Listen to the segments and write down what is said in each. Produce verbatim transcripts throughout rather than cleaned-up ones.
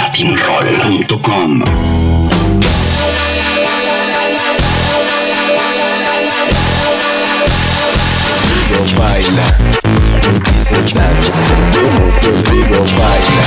latin roll punto com. Baila, dices danza, conmigo baila.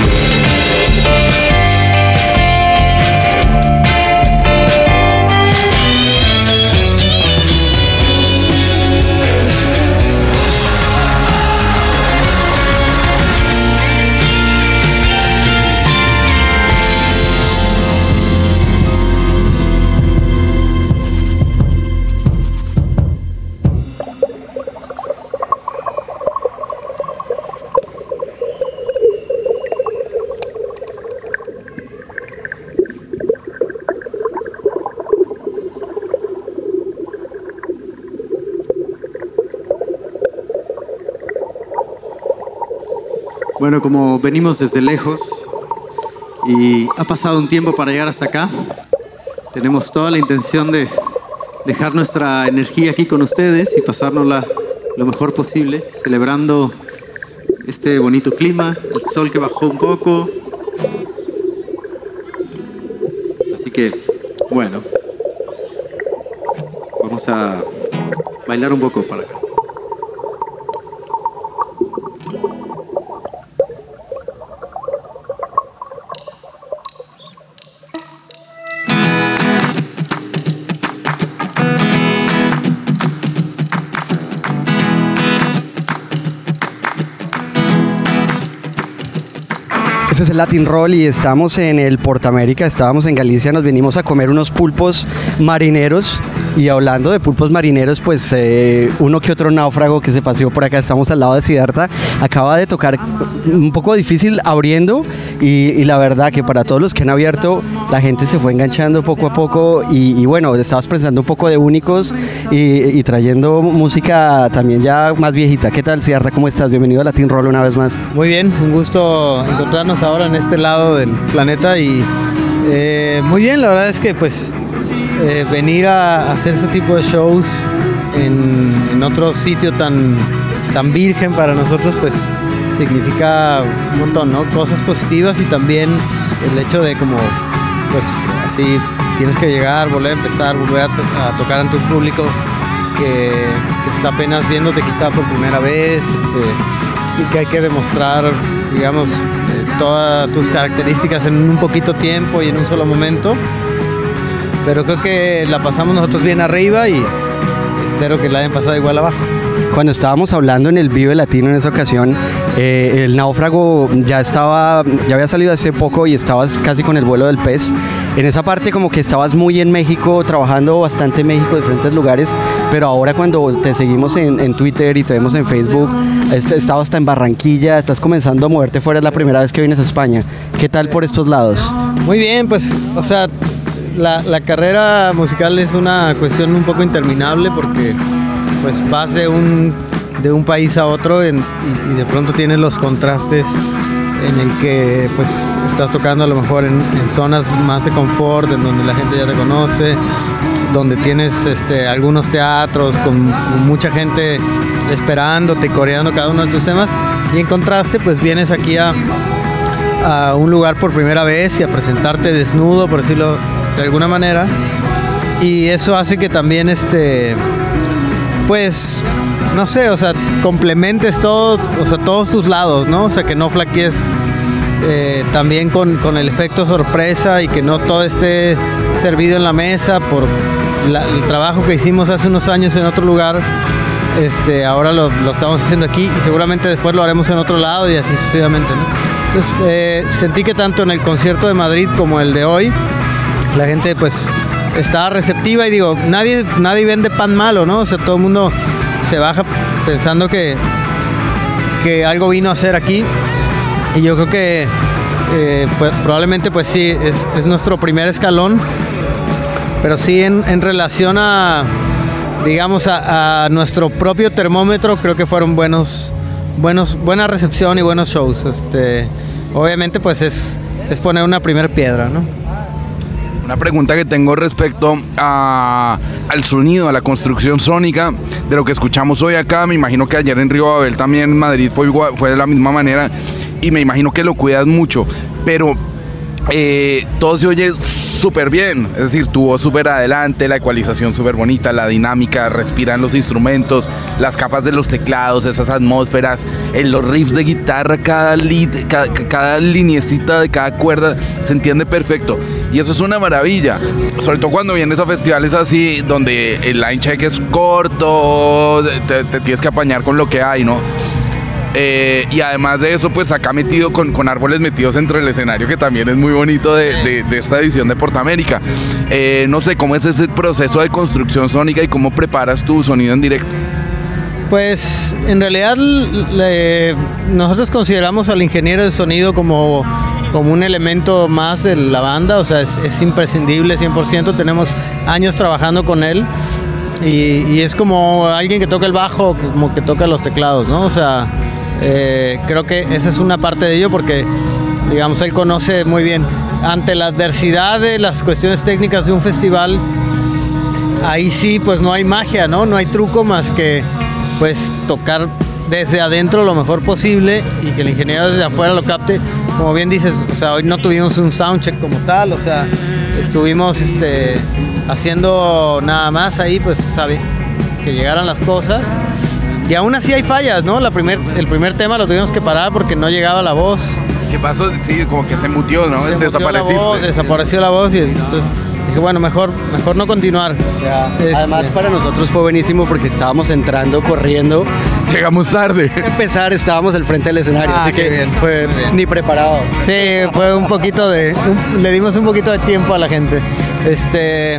Bueno, como venimos desde lejos y ha pasado un tiempo para llegar hasta acá, tenemos toda la intención de dejar nuestra energía aquí con ustedes y pasárnosla lo mejor posible, celebrando este bonito clima, el sol que bajó un poco. Así que, bueno, vamos a bailar un poco para acá. Este es el Latin Roll y estamos en el Portamérica, estábamos en Galicia, nos vinimos a comer unos pulpos marineros. Y hablando de pulpos marineros, pues eh, uno que otro náufrago que se paseó por acá, estamos al lado de Siddhartha, acaba de tocar un poco difícil abriendo y, y la verdad que para todos los que han abierto, la gente se fue enganchando poco a poco y, y bueno, estabas presentando un poco de únicos y, y trayendo música también ya más viejita. ¿Qué tal, Siddhartha? ¿Cómo estás? Bienvenido a Latin Roll una vez más. Muy bien, un gusto encontrarnos ahora en este lado del planeta y eh, muy bien, la verdad es que pues Eh, venir a hacer este tipo de shows en, en otro sitio tan, tan virgen para nosotros, pues significa un montón, ¿no? Cosas positivas y también el hecho de como, pues así tienes que llegar, volver a empezar, volver a, to a tocar ante un público que, que está apenas viéndote quizá por primera vez, este, y que hay que demostrar, digamos, eh, todas tus características en un poquito tiempo y en un solo momento. Pero creo que la pasamos nosotros bien arriba y espero que la hayan pasado igual abajo. Cuando estábamos hablando en el Vive Latino en esa ocasión, eh, el náufrago ya estaba, ya había salido hace poco y estabas casi con el vuelo del pez. En esa parte como que estabas muy en México, trabajando bastante en México, de diferentes lugares, pero ahora cuando te seguimos en, en Twitter y te vemos en Facebook, estabas hasta en Barranquilla, estás comenzando a moverte fuera, es la primera vez que vienes a España. ¿Qué tal por estos lados? Muy bien, pues, o sea, La, la carrera musical es una cuestión un poco interminable porque pues vas de un, de un país a otro en, y, y de pronto tienes los contrastes en el que pues estás tocando a lo mejor en, en zonas más de confort, en donde la gente ya te conoce, donde tienes este, algunos teatros con, con mucha gente esperándote, coreando cada uno de tus temas, y en contraste pues vienes aquí a, a un lugar por primera vez y a presentarte desnudo, por decirlo de alguna manera, y eso hace que también este pues no sé, o sea, complementes todo, o sea, todos tus lados, ¿no? O sea, que no flaquees eh, también con, con el efecto sorpresa y que no todo esté servido en la mesa por la, el trabajo que hicimos hace unos años en otro lugar. Este, ahora lo, lo estamos haciendo aquí y seguramente después lo haremos en otro lado y así sucesivamente, ¿no? Entonces eh, sentí que tanto en el concierto de Madrid como el de hoy la gente pues estaba receptiva y digo, nadie, nadie vende pan malo, ¿no? O sea, todo el mundo se baja pensando que, que algo vino a hacer aquí y yo creo que eh, pues, probablemente pues sí, es, es nuestro primer escalón, pero sí en, en relación a, digamos, a, a nuestro propio termómetro, creo que fueron buenos, buenos, buena recepción y buenos shows. Este, obviamente pues es, es poner una primera piedra, ¿no? Una pregunta que tengo respecto a, al sonido, a la construcción sónica de lo que escuchamos hoy acá. Me imagino que ayer en Río Babel también en Madrid fue, igual, fue de la misma manera y me imagino que lo cuidas mucho. Pero eh, todo se oye súper bien, es decir, tu voz súper adelante, la ecualización súper bonita, la dinámica, respiran los instrumentos, las capas de los teclados, esas atmósferas, en los riffs de guitarra, cada, lead, cada, cada liniecita de cada cuerda se entiende perfecto. Y eso es una maravilla, sobre todo cuando vienes a festivales así, donde el line check es corto, te, te tienes que apañar con lo que hay, ¿no? Eh, y además de eso, pues acá metido con, con árboles metidos entre el escenario, que también es muy bonito de, de, de esta edición de Portamérica. Eh, no sé, ¿cómo es ese proceso de construcción sónica y cómo preparas tu sonido en directo? Pues en realidad le, nosotros consideramos al ingeniero de sonido como, como un elemento más de la banda, o sea, es, es imprescindible cien por ciento, tenemos años trabajando con él. Y, y es como alguien que toca el bajo, como que toca los teclados, ¿no? O sea, eh, creo que esa es una parte de ello porque, digamos, él conoce muy bien. Ante la adversidad de las cuestiones técnicas de un festival, ahí sí, pues no hay magia, ¿no? No hay truco más que, pues, tocar desde adentro lo mejor posible y que el ingeniero desde afuera lo capte. Como bien dices, o sea, hoy no tuvimos un soundcheck como tal, o sea, estuvimos, este... haciendo nada más ahí, pues sabe que llegaran las cosas. Y aún así hay fallas, ¿no? La primer, el primer tema lo tuvimos que parar porque no llegaba la voz. ¿Qué pasó? Sí, como que se mutió, ¿no? Se Desapareciste. mutió la voz, desapareció la voz y entonces dije, bueno, mejor, mejor no continuar. Ya. Este, Además para nosotros fue buenísimo porque estábamos entrando, corriendo. Llegamos tarde. Al empezar estábamos al frente del escenario, Ah, así qué que bien, fue muy bien. ni preparado. Sí, fue un poquito de... un- le dimos un poquito de tiempo a la gente. Este...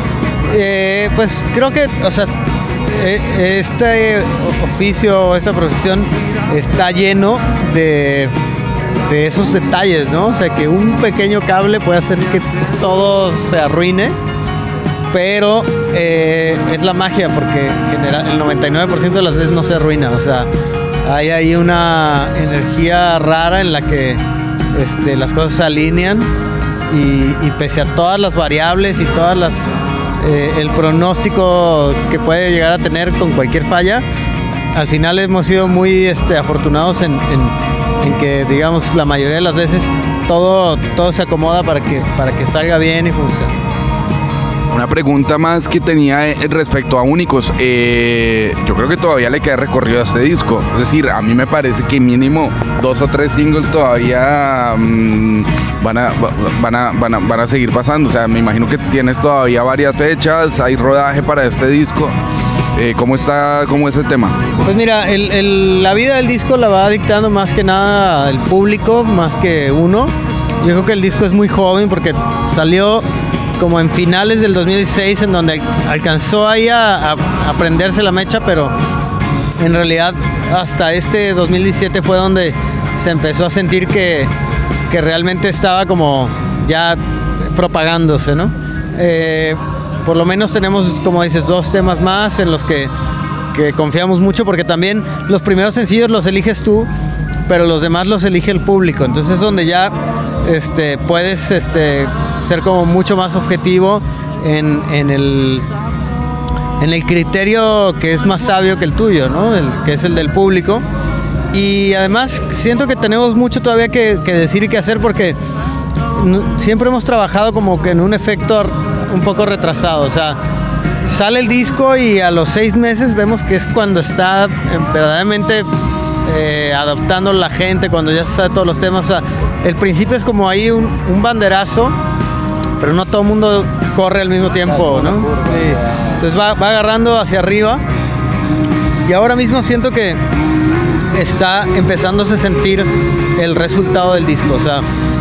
eh, pues creo que, o sea, eh, este oficio, esta profesión está lleno de, de esos detalles, ¿no? O sea, que un pequeño cable puede hacer que todo se arruine, pero eh, es la magia porque general, el noventa y nueve por ciento de las veces no se arruina, o sea, hay ahí una energía rara en la que este, las cosas se alinean y, y pese a todas las variables y todas las eh, el pronóstico que puede llegar a tener con cualquier falla, al final hemos sido muy este, afortunados en, en, en que, digamos, la mayoría de las veces todo, todo se acomoda para que, para que salga bien y funcione. Una pregunta más que tenía eh, respecto a Únicos. Eh, yo creo que todavía le queda recorrido a este disco. Es decir, a mí me parece que mínimo dos o tres singles todavía mmm, van, a, va- van, a, van, a, van a seguir pasando. O sea, me imagino que tienes todavía varias fechas, hay rodaje para este disco. Eh, ¿Cómo está cómo es el tema? Pues mira, el, el- la vida del disco la va dictando más que nada el público, más que uno. Yo creo que el disco es muy joven porque salió como en finales del dos mil dieciséis, en donde al- alcanzó ahí a, a, a prenderse la mecha, pero en realidad hasta este dos mil diecisiete fue donde se empezó a sentir que, que realmente estaba como ya propagándose, ¿no? Eh, por lo menos tenemos, como dices, dos temas más en los que, que confiamos mucho, porque también los primeros sencillos los eliges tú, pero los demás los elige el público. Entonces es donde ya este, puedes este, ser como mucho más objetivo en, en, el, en el criterio que es más sabio que el tuyo, ¿no? El, que es el del público. Y además siento que tenemos mucho todavía que, que decir y que hacer, porque n- siempre hemos trabajado como que en un efecto ar- un poco retrasado. O sea, sale el disco y a los seis meses vemos que es cuando está eh, verdaderamente eh, adoptando la gente, cuando ya se sabe todos los temas. O sea, el principio es como ahí un, un banderazo, pero no todo el mundo corre al mismo tiempo, ¿no? Sí. Entonces va, va agarrando hacia arriba. Y ahora mismo siento que está empezándose a sentir el resultado del disco. O sea,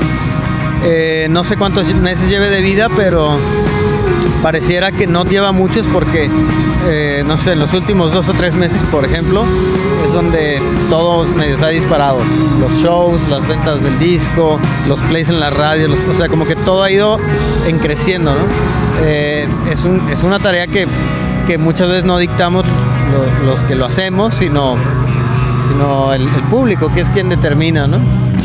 eh, no sé cuántos meses lleve de vida, pero pareciera que no lleva muchos porque, eh, no sé, en los últimos dos o tres meses, por ejemplo, es donde todo medio se ha disparado. Los shows, las ventas del disco, los plays en la radio, los, o sea, como que todo ha ido en creciendo, ¿no? Eh, es, un, es una tarea que, que muchas veces no dictamos lo- los que lo hacemos, sino, sino el, el público, que es quien determina, ¿no?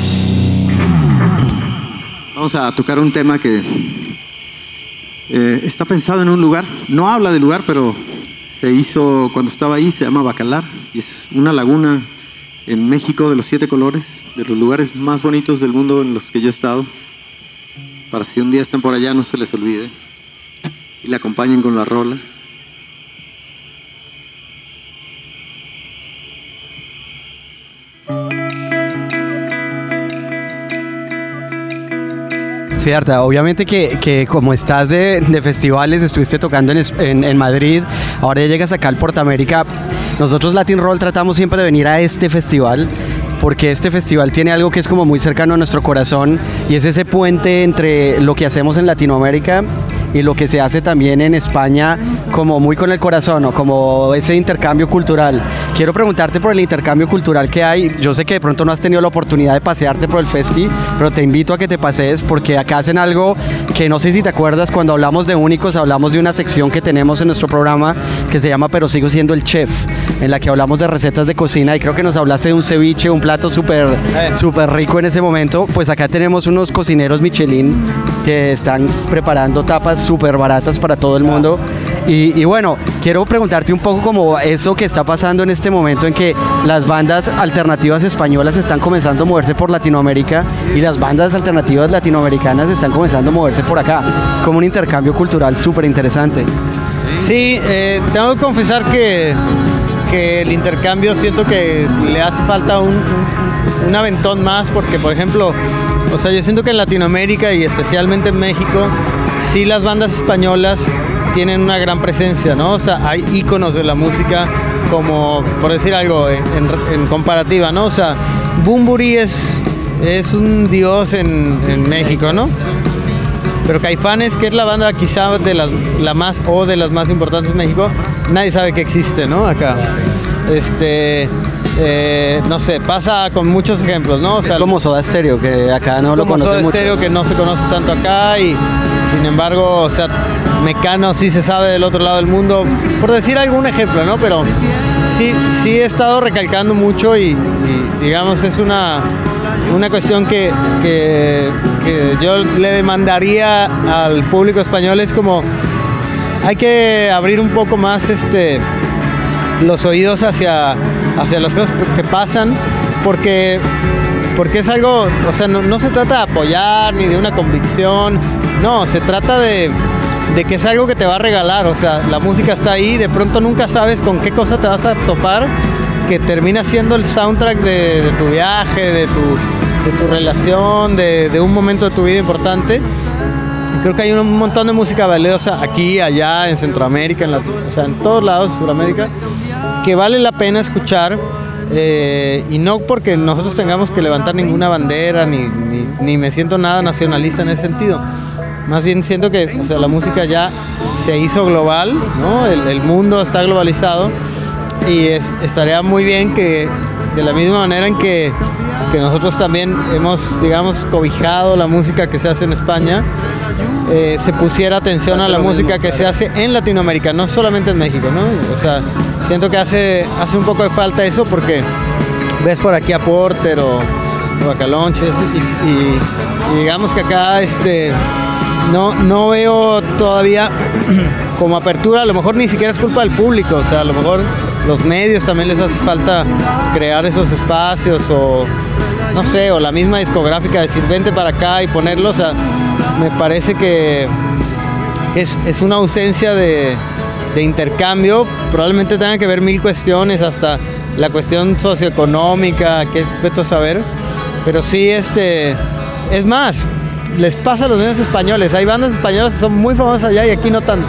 Vamos a tocar un tema que eh, está pensado en un lugar. No habla del lugar, pero se hizo cuando estaba ahí. Se llama Bacalar y es una laguna en México de los siete colores, de los lugares más bonitos del mundo en los que yo he estado. para si un día están por allá no se les olvide y la acompañen con la rola. Siddhartha, obviamente que, que como estás de, de festivales, estuviste tocando en, en, en Madrid, ahora ya llegas acá al Portamérica. Nosotros Latin Roll tratamos siempre de venir a este festival porque este festival tiene algo que es como muy cercano a nuestro corazón y es ese puente entre lo que hacemos en Latinoamérica y lo que se hace también en España, como muy con el corazón, o como ese intercambio cultural. Quiero preguntarte por el intercambio cultural que hay. Yo sé que de pronto no has tenido la oportunidad de pasearte por el festi, pero te invito a que te pasees porque acá hacen algo que no sé si te acuerdas, cuando hablamos de Únicos, hablamos de una sección que tenemos en nuestro programa que se llama Pero sigo siendo el chef, en la que hablamos de recetas de cocina y creo que nos hablaste de un ceviche, un plato súper súper rico en ese momento. Pues acá tenemos unos cocineros Michelin que están preparando tapas súper baratas para todo el mundo. Y, y bueno, quiero preguntarte un poco como eso que está pasando en este momento en que las bandas alternativas españolas están comenzando a moverse por Latinoamérica y las bandas alternativas latinoamericanas están comenzando a moverse por acá. Es como un intercambio cultural súper interesante. Sí, eh, tengo que confesar que, que el intercambio siento que le hace falta un, un, un aventón más porque, por ejemplo, o sea, yo siento que en Latinoamérica y especialmente en México, sí las bandas españolas tienen una gran presencia, ¿no? O sea, hay íconos de la música como, por decir algo, en, en, en comparativa, ¿no? O sea, Bunbury es, es un dios en, en México, ¿no? Pero Caifanes, que es la banda quizá de las, la más o de las más importantes en México, nadie sabe que existe, ¿no? Acá. Este... Eh, no sé, pasa con muchos ejemplos, ¿no? O sea, es como Soda Stereo, que acá no lo como conoce Soda mucho. Stereo, que no se conoce tanto acá y sin embargo, o sea, Mecano sí se sabe del otro lado del mundo, por decir algún ejemplo, ¿no? Pero sí, sí he estado recalcando mucho y, y digamos es una, una cuestión que, que, que yo le demandaría al público español, es como hay que abrir un poco más este los oídos hacia, hacia las cosas que pasan, porque, porque es algo, o sea, no, no se trata de apoyar ni de una convicción, no, se trata de, de que es algo que te va a regalar, o sea, la música está ahí, de pronto nunca sabes con qué cosa te vas a topar, que termina siendo el soundtrack de, de tu viaje, de tu, de tu relación, de, de un momento de tu vida importante. Creo que hay un montón de música valiosa aquí, allá, en Centroamérica, en la, o sea, en todos lados, Sudamérica, que vale la pena escuchar, eh, y no porque nosotros tengamos que levantar ninguna bandera, ni, ni, ni me siento nada nacionalista en ese sentido. Más bien siento que, o sea, la música ya se hizo global, ¿no? El, el mundo está globalizado y es, estaría muy bien que, de la misma manera en que, que nosotros también hemos, digamos, cobijado la música que se hace en España, Eh, se pusiera atención a la música que se hace en Latinoamérica, no solamente en México, ¿no? O sea, siento que hace, hace un poco de falta eso porque ves por aquí a Porter o, o a Calonches y, y, y digamos que acá este, no, no veo todavía como apertura, a lo mejor ni siquiera es culpa del público, o sea, a lo mejor los medios también les hace falta crear esos espacios o no sé, o la misma discográfica decir vente para acá y ponerlo, o sea, me parece que es, es una ausencia de, de intercambio, probablemente tenga que ver mil cuestiones, hasta la cuestión socioeconómica, que es a saber, pero sí, este, es más, les pasa a los medios españoles, hay bandas españolas que son muy famosas allá y aquí no tanto.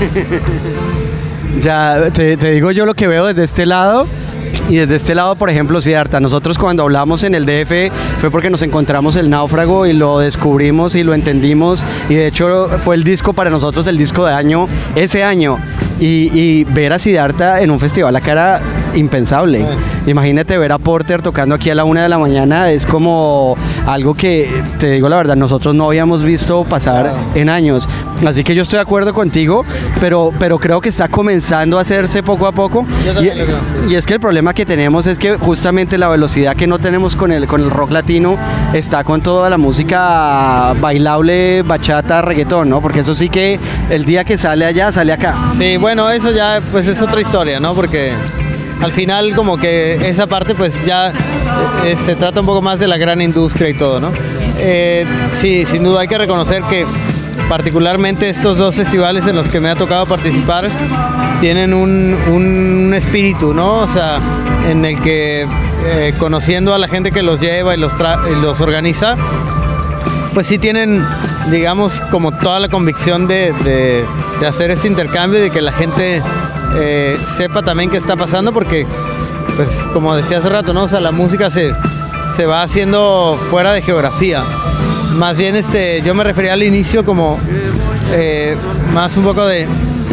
Ya, te, te digo yo lo que veo desde este lado. Y desde este lado, por ejemplo, Siddhartha, nosotros cuando hablamos en el D F fue porque nos encontramos El Náufrago y lo descubrimos y lo entendimos, y de hecho fue el disco para nosotros, el disco de año, ese año, y, y ver a Siddhartha en un festival acá era impensable. Bueno. Imagínate ver a Porter tocando aquí a la una de la mañana, es como algo que, te digo la verdad, nosotros no habíamos visto pasar wow. en años. Así que yo estoy de acuerdo contigo, pero, pero creo que está comenzando a hacerse poco a poco. Y, y es que el problema que tenemos es que justamente la velocidad que no tenemos con el, con el rock latino está con toda la música bailable, bachata, reggaetón, ¿no? Porque eso sí que el día que sale allá, sale acá. Sí, bueno, eso ya pues es otra historia, ¿no? Porque al final como que esa parte pues ya eh, se trata un poco más de la gran industria y todo, ¿no? eh, sí, sin duda hay que reconocer que particularmente estos dos festivales en los que me ha tocado participar tienen un, un espíritu, ¿no? O sea, en el que eh, conociendo a la gente que los lleva y los, tra- y los organiza, pues sí tienen, digamos, como toda la convicción de, de, de hacer este intercambio y de que la gente eh, sepa también qué está pasando, porque, pues, como decía hace rato, ¿no? O sea, la música se, se va haciendo fuera de geografía. Más bien, este, yo me refería al inicio como eh, más un poco de...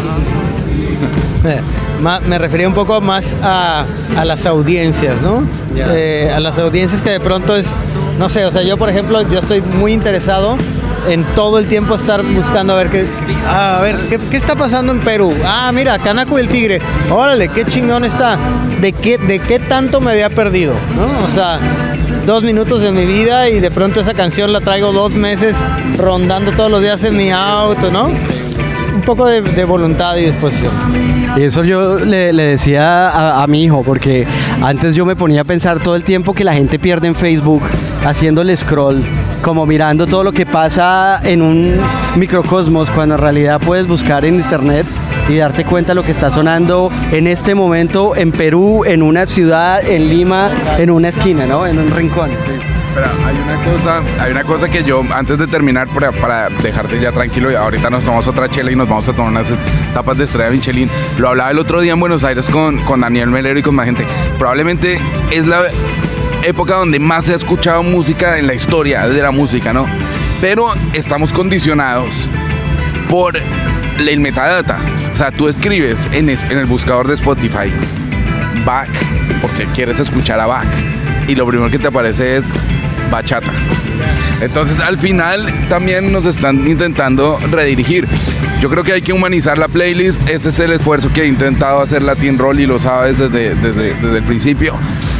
más, me refería un poco más a, a las audiencias, ¿no? Yeah. Eh, a las audiencias que de pronto es... No sé, o sea, yo por ejemplo, yo estoy muy interesado en todo el tiempo estar buscando a ver qué, a ver, ¿qué, qué está pasando en Perú? Ah, mira, Canaco y el Tigre. Órale, qué chingón está. ¿De qué, de qué tanto me había perdido? ¿No? O sea, dos minutos de mi vida y de pronto esa canción la traigo dos meses rondando todos los días en mi auto, ¿no? Un poco de, de voluntad y disposición. Y eso yo le, le decía a, a mi hijo, porque antes yo me ponía a pensar todo el tiempo que la gente pierde en Facebook haciéndole scroll, como mirando todo lo que pasa en un microcosmos, cuando en realidad puedes buscar en internet y darte cuenta de lo que está sonando en este momento en Perú, en una ciudad, en Lima, en una esquina, ¿no? En un rincón. Sí. Pero hay una cosa, hay una cosa que yo, antes de terminar, para, para dejarte ya tranquilo, y ahorita nos tomamos otra chela y nos vamos a tomar unas tapas de Estrella Michelin. Lo hablaba el otro día en Buenos Aires con, con Daniel Melero y con más gente. Probablemente es la época donde más se ha escuchado música en la historia de la música, ¿no? Pero estamos condicionados por el metadata. O sea, tú escribes en, es, en el buscador de Spotify Bach, porque quieres escuchar a Bach, y lo primero que te aparece es bachata. Entonces al final también nos están intentando redirigir. Yo creo que hay que humanizar la playlist. Ese es el esfuerzo que he intentado hacer Latin Roll, y lo sabes desde, desde, desde el principio.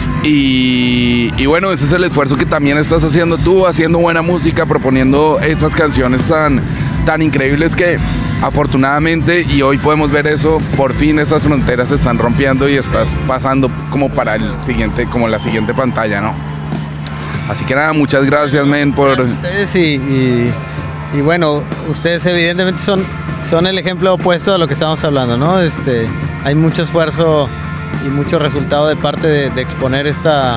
Y, y bueno, ese es el esfuerzo que también estás haciendo tú, haciendo buena música, proponiendo esas canciones tan, tan increíbles que afortunadamente, y hoy podemos ver eso, por fin esas fronteras se están rompiendo y estás pasando como para el siguiente, como la siguiente pantalla, ¿no? Así que nada, muchas gracias, men, por... Ustedes y, y, y bueno, ustedes evidentemente son, son el ejemplo opuesto a lo que estamos hablando, ¿no? Este, hay mucho esfuerzo y mucho resultado de parte de, de exponer esta,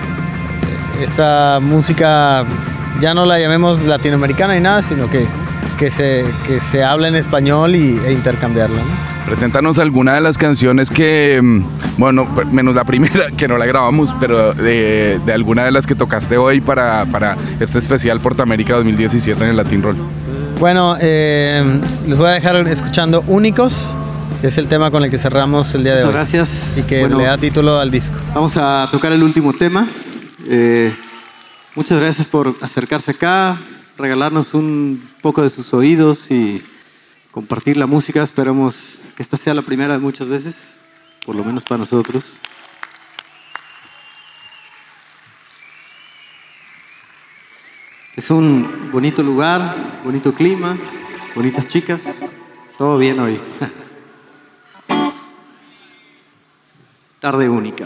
esta música, ya no la llamemos latinoamericana ni nada, sino que, que, se, que se habla en español y, e intercambiarla, ¿no? Preséntanos alguna de las canciones que, bueno, menos la primera, que no la grabamos, pero de, de alguna de las que tocaste hoy para, para este especial Portamérica dos mil diecisiete en el Latin Roll. Bueno, eh, les voy a dejar escuchando Únicos, que es el tema con el que cerramos el día de Muchas hoy. gracias. Y que Bueno, le da título al disco. Vamos a tocar el último tema. Eh, muchas gracias por acercarse acá, regalarnos un poco de sus oídos y compartir la música. Esperamos que esta sea la primera de muchas veces, por lo menos para nosotros. Es un bonito lugar, bonito clima, bonitas chicas, todo bien hoy. Tarde única.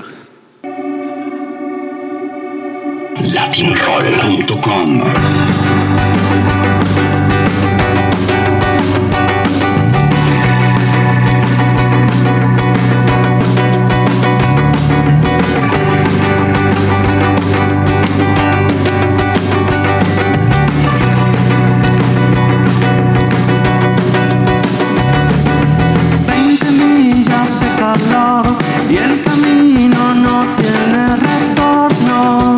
latin roll punto com. veinte millas de calor y el camino no tiene retorno.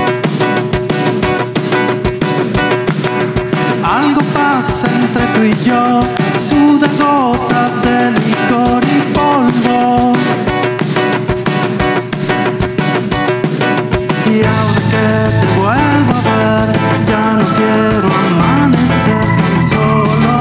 Algo pasa entre tú y yo, suda gotas de licor y polvo. Y ahora que te vuelvo a ver, ya no quiero amanecer tan solo.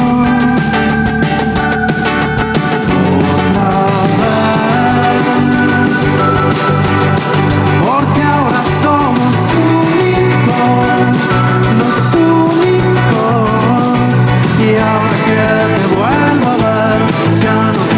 Porque ahora somos únicos, los únicos. Y ahora que te vuelvo a ver, ya no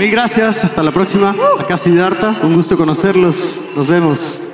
Mil gracias. Hasta la próxima. Acá Siddhartha. Un gusto conocerlos. Nos vemos.